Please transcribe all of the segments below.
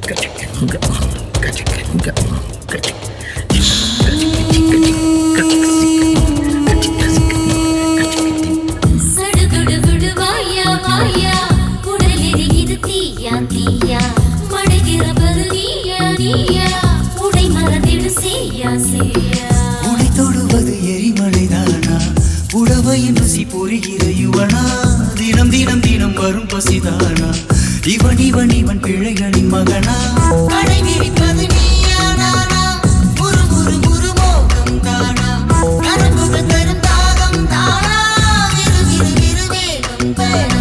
சடுகுடு வாயா வாயா உடலெறி இது தீயா தீயா மடைகிறபது நீயா நீயா உடை மறந்திடு செய்யா செய்யா உடை தொடுவது எரிமலைதானா உடவையின் ருசி புரிகிற யுவனா தினம் தினம் தினம் வரும் பசிதானா இவன் இவன் இவன் பிழைகளின் மகனா கடை விரிப்பது நீயா நானா முறு முறு முறு மோகம் தானா கரம்புகள் தரும் தாகம் தானா விரு விரு விரு வேகம் தானா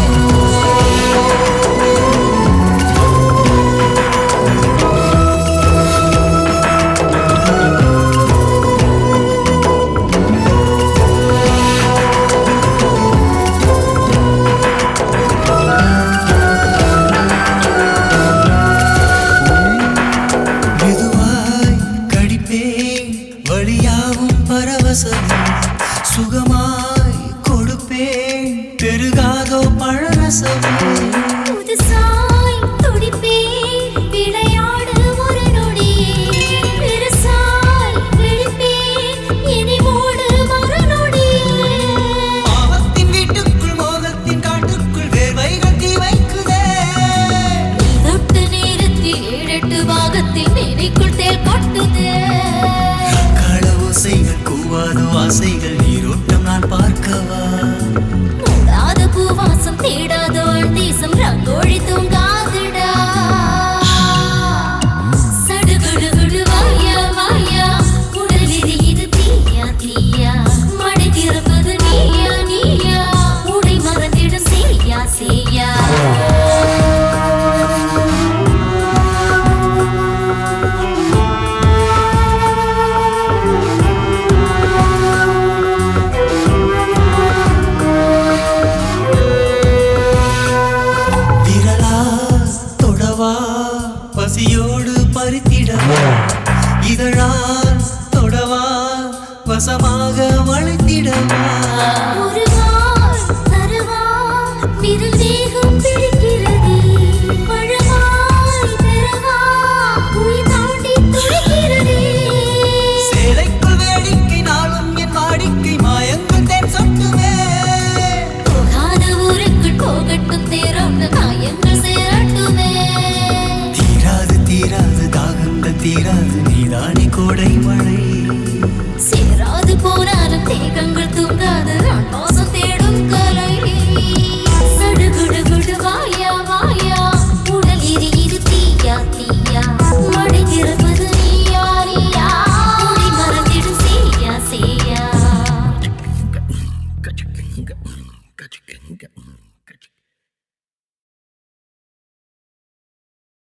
வழியாவும் பரவசமே சுகமாய் கொடுப்பேன் பெருகாதோ பழரசமே புதுசாய் துடிப்பேன் விளையாடு ஒரு நொடியே பெருசாய் வெடிப்பேன் இனிமோடு மறுநொடியே பாவத்தின் வீட்டுக்குள் மோகத்தின் காட்டுக்குள் வேர்வைகள் தீ வைக்குதே நீ தொட்டு நேரத்தில் 7-8 பாகத்தில் நெறிக்குள் தேல் கொட்டுதே ஓசைகள் கூவாதோ ஆசைகள் நீரோட்டம் நான் பார்க்கவா மூடாத பூவாசம் தேடாதோ தேசம் ரங்கோழி தூங்காதுடா சடுகுடு வாயா வாயா உடலெறி இது தீயா தீயா மடை திறப்பது நீயா நீயா உடை மறந்திடு செய்யா செய்யா பசியோடு பறித்திடவா இதழால் தொடவா வசமாக வளைத்திடவா ஒரு வாய் தரவா விரல் வேகம் பிடிக்கிறதே பழமாய் பெறவா உயிர் தாண்டி துடிக்கிறதே சேலைக்குள் வேடிக்கை நாளும் என் வாடிக்கை மாயங்கள் தேன் சொட்டுமே போகாத ஊருக்குள் போகட்டும் தேரோங்க காயங்கள் சேரட்டுமே தீராது தாகங்கள் தீராது நீதானே கோடை மழை சேராது போனாலும் தேகங்கள் தூங்காது நான் மோசம் தேடும் கலை சடுகுடு வாயா வாயா உடல் இது தீயா தீயா மடை திறப்பது நீயா நீயா உடை மறந்திடு செய்யா செய்யா